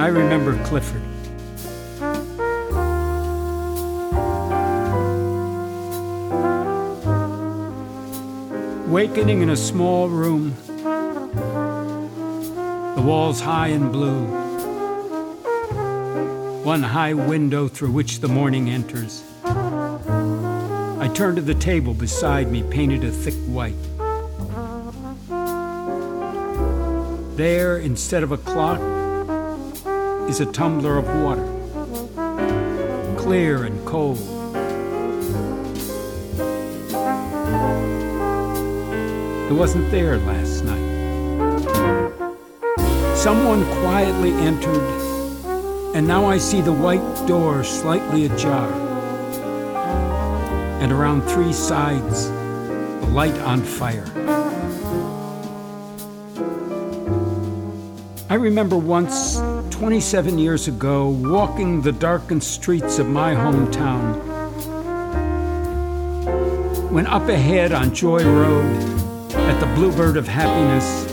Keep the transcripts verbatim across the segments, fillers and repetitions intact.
I remember Clifford. Wakening in a small room, the walls high and blue, one high window through which the morning enters. I turned to the table beside me, painted a thick white. There, instead of a clock, is a tumbler of water, clear and cold. It wasn't there last night. Someone quietly entered, and now I see the white door slightly ajar, and around three sides, the light on fire. I remember once, twenty-seven years ago, walking the darkened streets of my hometown, when up ahead on Joy Road, at the Bluebird of Happiness,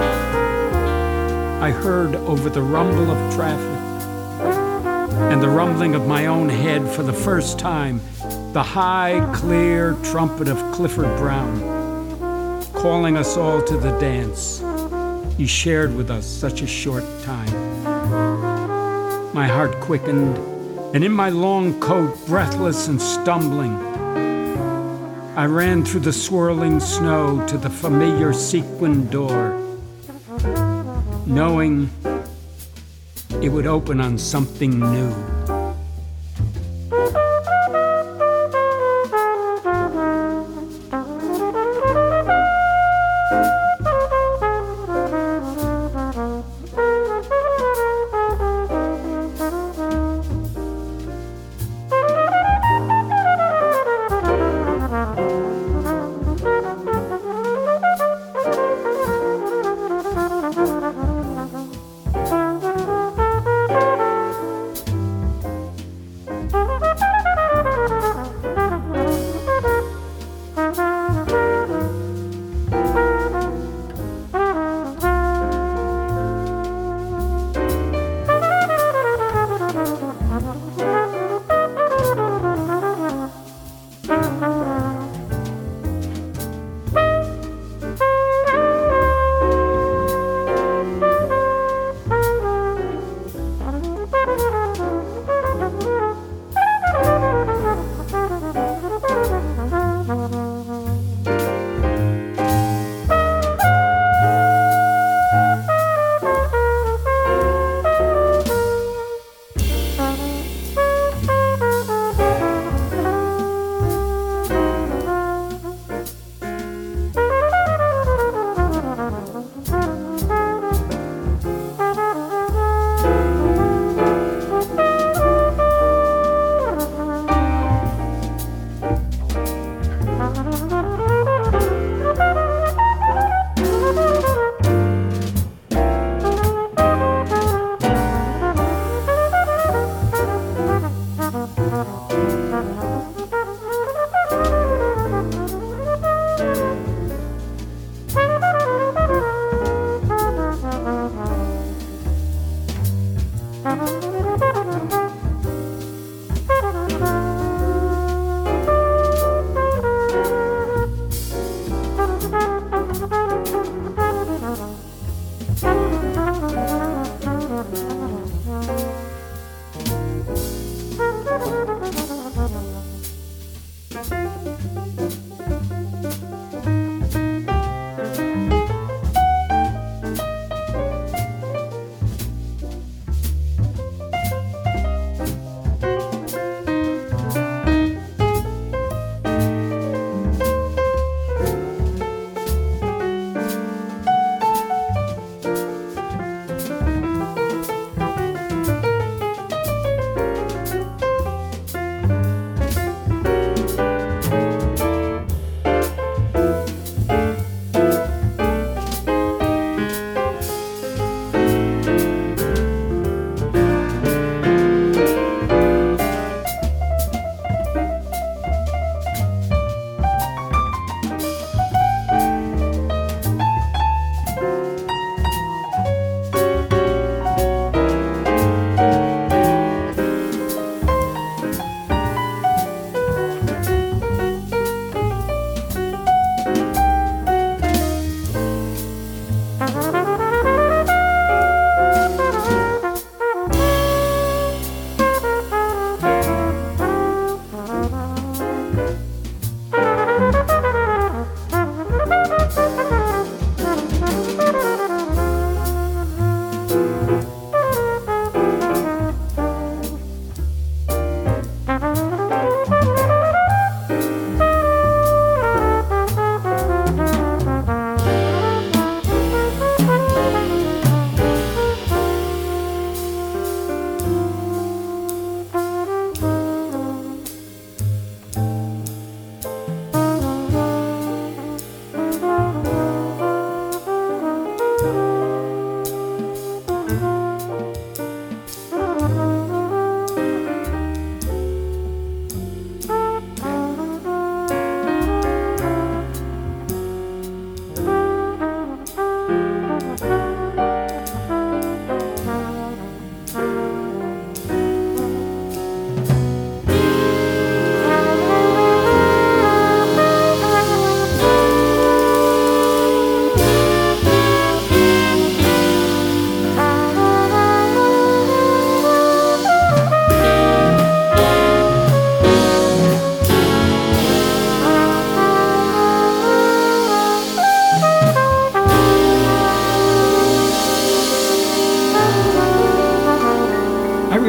I heard over the rumble of traffic and the rumbling of my own head for the first time the high, clear trumpet of Clifford Brown, calling us all to the dance he shared with us such a short time. My heart quickened, and in my long coat, breathless and stumbling, I ran through the swirling snow to the familiar sequined door, knowing it would open on something new.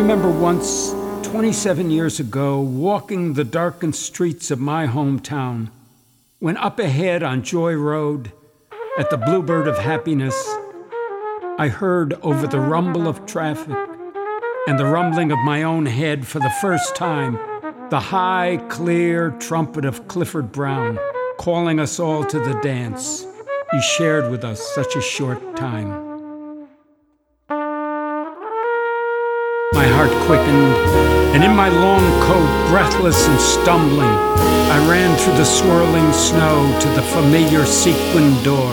remember once, twenty-seven years ago, walking the darkened streets of my hometown, when up ahead on Joy Road, at the Bluebird of Happiness, I heard over the rumble of traffic and the rumbling of my own head for the first time the high, clear trumpet of Clifford Brown, calling us all to the dance he shared with us such a short time. My heart quickened, and in my long coat, breathless and stumbling, I ran through the swirling snow to the familiar sequined door,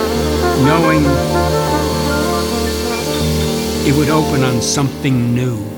knowing it would open on something new.